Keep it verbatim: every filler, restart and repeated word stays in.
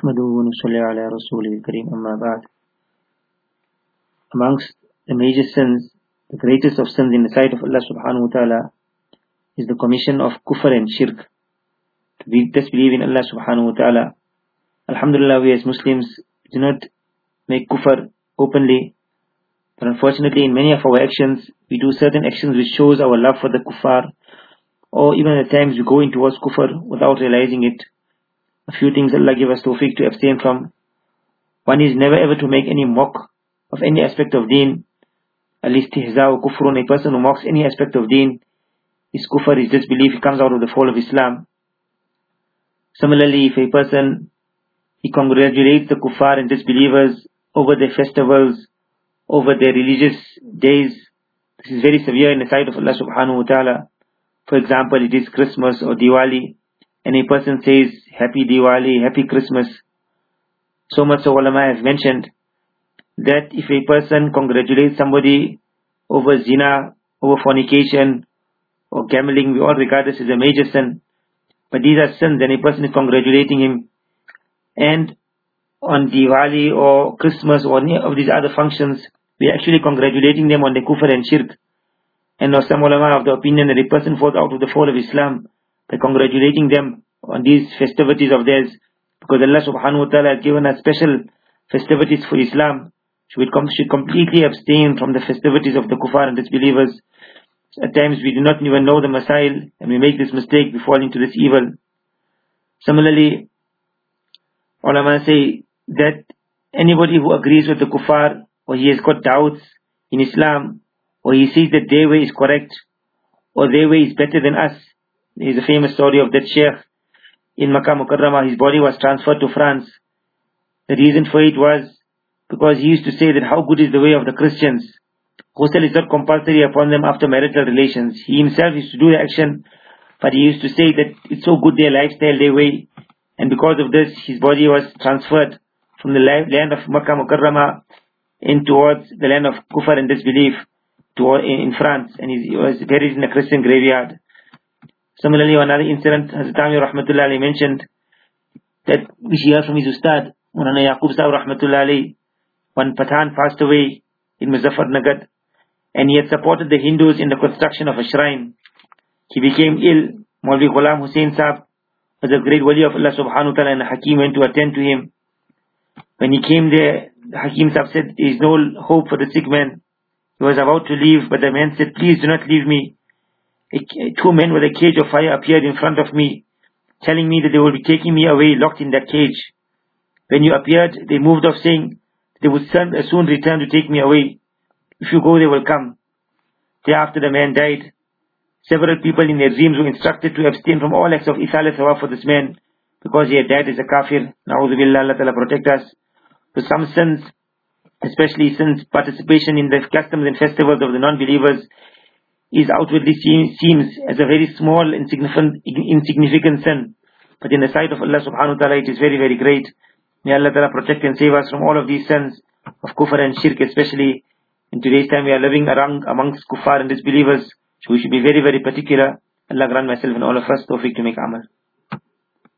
نحمده ونصلي على رسوله الكريم أما بعد. Amongst the major sins, the greatest of sins in the sight of Allah subhanahu wa ta'ala is the commission of kufr and shirk, to be disbelieve in Allah subhanahu wa ta'ala. Alhamdulillah, we as Muslims do not make kufr openly, but unfortunately in many of our actions we do certain actions which shows our love for the kuffar, or even at times we go in towards kufr without realizing it. A few things Allah give us tawfiq to abstain from. One is never ever to make any mock of any aspect of deen. Al-istihza'u kufrun, a person who mocks any aspect of deen is kufr, is disbelief, he comes out of the fold of Islam. Similarly, if a person, he congratulates the kuffar and disbelievers over their festivals, over their religious days, this is very severe in the sight of Allah subhanahu wa ta'ala. For example, it is Christmas or Diwali, and a person says, Happy Diwali, Happy Christmas. So much so ulama have mentioned that if a person congratulates somebody over zina, over fornication, or gambling, we all regard this as a major sin. But these are sins, and a person is congratulating him. And on Diwali or Christmas or any of these other functions, we are actually congratulating them on the kufr and shirk. And now some ulama of the opinion that a person falls out of the fold of Islam by congratulating them on these festivities of theirs, because Allah subhanahu wa ta'ala has given us special festivities for Islam. So we should completely abstain from the festivities of the kuffar and disbelievers. At times we do not even know the masail, and we make this mistake, we fall into this evil. Similarly, ulama say that anybody who agrees with the kuffar, or he has got doubts in Islam, or he sees that their way is correct, or their way is better than us. There is a famous story of that sheikh in Makkah Mukarramah. His body was transferred to France. The reason for it was because he used to say that how good is the way of the Christians. Ghusl is not compulsory upon them after marital relations. He himself used to do the action, but he used to say that it's so good their lifestyle, their way. And because of this, his body was transferred from the land of Makkah Mukarramah in towards the land of kufr and disbelief to, in France. And he was buried in a Christian graveyard. Similarly, another incident, Hazrat Amir Rahmatullah Ali mentioned that which he heard from his Ustad, Maulana Yaqub Sahib Rahmatullah Ali, when Pathan passed away in Muzaffarnagar, and he had supported the Hindus in the construction of a shrine. He became ill. Maulvi Ghulam Hussain Sahib was a great wali of Allah subhanahu wa ta'ala, and the Hakim went to attend to him. When he came there, the Hakim Sahib said, there is no hope for the sick man. He was about to leave, but the man said, please do not leave me. Two men with a cage of fire appeared in front of me, telling me that they will be taking me away, locked in that cage. When you appeared, they moved off, saying they would soon return to take me away. If you go, they will come. Thereafter the man died. Several people in their dreams were instructed to abstain from all acts of isal thawaf for this man, because he had died as a kafir. Na'udhu billah, Allah Ta'ala protect us. So some sins, especially sins participation in the customs and festivals of the non-believers, is outwardly seen, seems as a very small, insignificant, insignificant sin. But in the sight of Allah subhanahu wa ta'ala, it is very, very great. May Allah ta'ala protect and save us from all of these sins of kufr and shirk, especially in today's time we are living around amongst kuffar and disbelievers. So we should be very, very particular. Allah grant myself and all of us tawfiq to make amal.